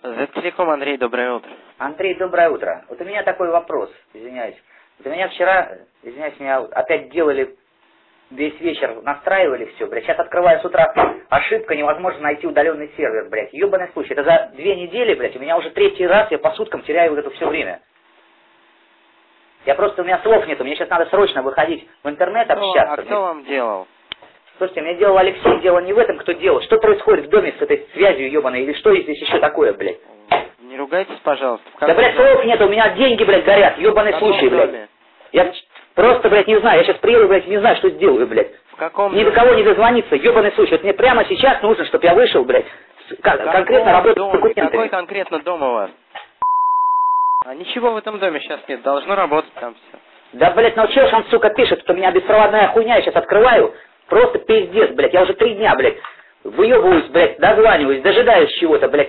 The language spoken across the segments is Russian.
Телеком, Андрей, доброе утро. Андрей, доброе утро. Вот у меня такой вопрос, извиняюсь. Вот у меня вчера, извиняюсь, меня опять делали, весь вечер настраивали все, блядь. Сейчас открываю с утра, ошибка, невозможно найти удаленный сервер, блядь. Ёбаный случай. Это за 2 недели, блядь, у меня уже 3-й раз, я по суткам теряю вот это все время. У меня слов нету, мне сейчас надо срочно выходить в интернет, общаться. А кто вам делал? Слушайте, мне делал Алексей, дело не в этом, кто делал. Что происходит в доме с этой связью ебаной, или что здесь еще такое, блядь? Не ругайтесь, пожалуйста. Да, блядь, слов нет, у меня деньги, блядь, горят, ебаный случай, блядь. Я просто, блядь, не знаю, я сейчас приеду, блядь, не знаю, что сделаю, блядь. В каком Ни до кого не дозвониться, ебаный случай. Вот мне прямо сейчас нужно, чтобы я вышел, блядь, конкретно работать с документами. Какой конкретно дом у вас? А ничего в этом доме сейчас нет, должно работать там все. Да, блядь, ну чё ж он, сука, пишет, что у меня беспроводная хуйня, я сейчас открываю, просто пиздец, блядь, я уже 3 дня, блядь, выебываюсь, блядь, дозваниваюсь, дожидаюсь чего-то, блядь,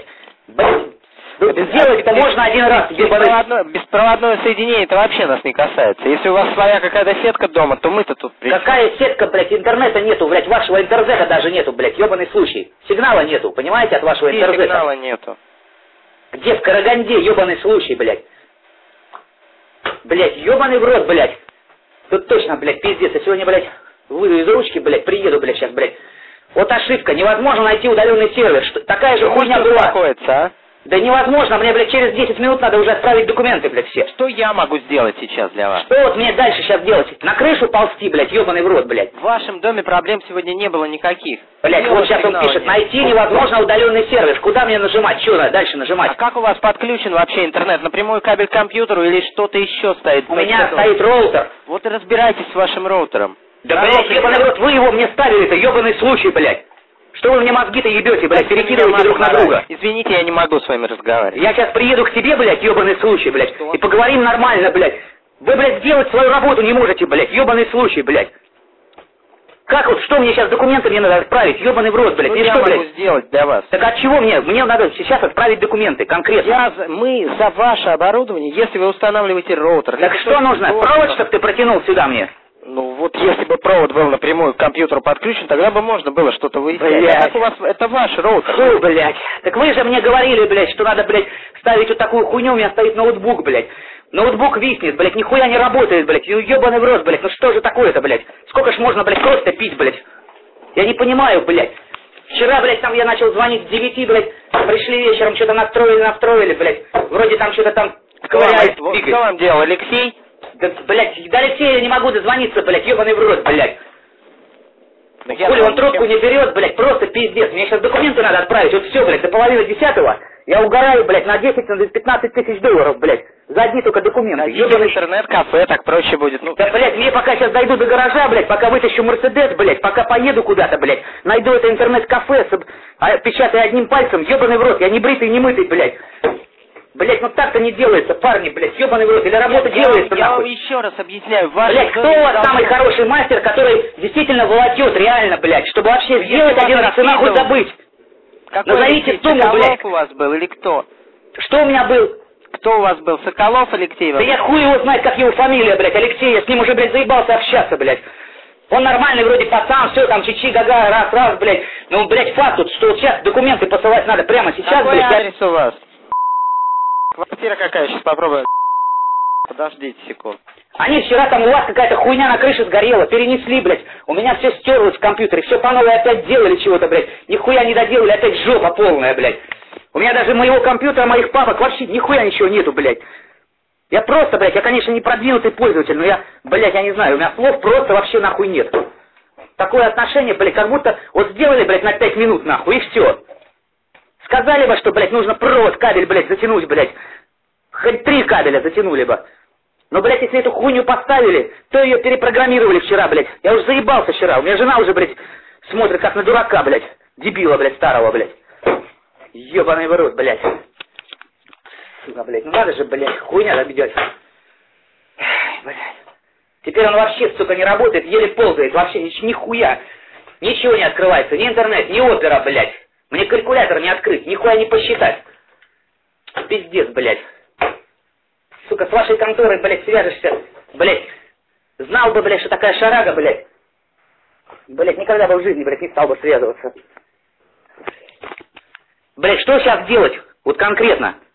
сделать-то можно один раз, беспроводное соединение, это вообще нас не касается. Если у вас своя какая-то сетка дома, то мы-то тут при чем? Какая сетка, блядь, интернета нету, блядь, вашего интернета даже нету, блядь, ебаный случай. Сигнала нету, понимаете, от вашего интернета. Сигнала нету. Где? В Караганде, ебаный случай, блядь. Блядь, ебаный в рот, блядь. Тут точно, блядь, пиздец. Я сегодня, блядь, выйду из ручки, блядь, приеду, блядь, сейчас, блядь. Вот ошибка, невозможно найти удаленный сервер. Такая же хуйня была. А? Да невозможно, мне, блядь, через 10 минут надо уже отправить документы, блядь, все. Что я могу сделать сейчас для вас? Что вот мне дальше сейчас делать? На крышу ползти, блядь, ебаный в рот, блядь. В вашем доме проблем сегодня не было никаких. Блядь, вот сейчас он пишет, найти невозможно удаленный сервер. Куда мне нажимать? Что надо дальше нажимать? А как у вас подключен вообще интернет? Напрямую кабель к компьютеру или что-то еще стоит? У меня стоит роутер. Вот и разбирайтесь с вашим роутером. Да, блядь, ебаный в рот, вы его мне ставили-то, ебаный случай, блядь. Что вы мне мозги-то ебете, блядь, перекидываете друг на друга? Извините, я не могу с вами разговаривать. Я сейчас приеду к тебе, блядь, ебаный случай, блядь, и поговорим нормально, блядь. Вы, блядь, сделать свою работу не можете, блядь, ебаный случай, блядь. Как вот, что мне сейчас, документы мне надо отправить, ебаный в рот, блядь, что я могу сделать для вас? Так от чего мне? Мне надо сейчас отправить документы, конкретно. Мы за ваше оборудование, если вы устанавливаете роутер... Так что нужно? Провод, чтобы ты протянул сюда мне? Ну вот если бы провод был напрямую к компьютеру подключен, тогда бы можно было что-то выяснять. Блядь. А так у вас, это ваш роутер. Фу, блядь. Так вы же мне говорили, блядь, что надо, блядь, ставить вот такую хуйню, у меня стоит ноутбук, блядь. Ноутбук виснет, блядь, нихуя не работает, блядь, ебаный в рот, блядь, ну что же такое-то, блядь? Сколько ж можно, блядь, просто пить, блядь? Я не понимаю, блядь. Вчера, блядь, там я начал звонить с 9, блядь, пришли вечером, что-то настроили, блядь. Вроде там что-то там ковыряет. Кто вам делал, Алексей? Да, блядь, до Алексея я не могу дозвониться, блядь, ебаный в рот, блядь. Хули он трубку не берет, блядь, просто пиздец. Мне сейчас документы надо отправить, вот все, блядь, до половины 10-го. Я угораю, блядь, на 10-15 тысяч долларов, блядь. За одни только документы. Ебаный интернет-кафе, так проще будет. Ну. Да, блядь, мне пока сейчас дойду до гаража, блядь, пока вытащу Мерседес, блядь, пока поеду куда-то, блядь, найду это интернет-кафе, печатая одним пальцем, ебаный в рот, я не бритый, не мытый, блядь. Блять, ну так-то не делается, парни, блядь, ебаный в рот, или работа делается, я нахуй. вам еще раз объясняю, блядь, кто у вас самый хороший мастер, который действительно волокет, реально, блядь, чтобы вообще сделать один раз и нахуй забыть? Назовите сумму, блядь. Соколов у вас был или кто? Что у меня был? Кто у вас был, Соколов Алексей? Да я хуй его знает, как его фамилия, блядь, Алексей, я с ним уже, блядь, заебался общаться, блядь. Он нормальный вроде пацан, все там, чичи-гага, раз, блядь. Ну, блядь, факт тут, что вот сейчас документы посылать надо прямо сейчас, какой блядь. Адрес у вас? Квартира какая? Сейчас попробуем. Подождите секунду. Они вчера там, у вас какая-то хуйня на крыше сгорела, перенесли, блядь. У меня все стерлось в компьютере, все по новой опять делали чего-то, блядь. Нихуя не доделали, опять жопа полная, блядь. У меня даже моего компьютера, моих папок вообще нихуя ничего нету, блядь. Я просто, блядь, я, конечно, не продвинутый пользователь, но я, блядь, я не знаю, у меня слов просто вообще нахуй нет. Такое отношение, блядь, как будто вот сделали, блядь, на 5 минут, нахуй, и все. Сказали бы, что, блядь, нужно провод, кабель, блядь, затянуть, блядь. Хоть 3 кабеля затянули бы. Но, блядь, если эту хуйню поставили, то ее перепрограммировали вчера, блядь. Я уже заебался вчера. У меня жена уже, блядь, смотрит как на дурака, блядь. Дебила, блядь, старого, блядь. Ебаный в рот, блядь. Сука, блядь, ну надо же, блядь, хуйня добьет. Блядь. Теперь он вообще, сука, не работает, еле ползает, вообще нихуя. Ничего не открывается, ни интернет, ни опера, блядь. Мне калькулятор не открыть, нихуя не посчитать. Пиздец, блядь. Сука, с вашей конторой, блядь, свяжешься, блядь. Знал бы, блядь, что такая шарага, блядь. Блядь, никогда бы в жизни, блядь, не стал бы связываться. Блядь, что сейчас делать? Вот конкретно.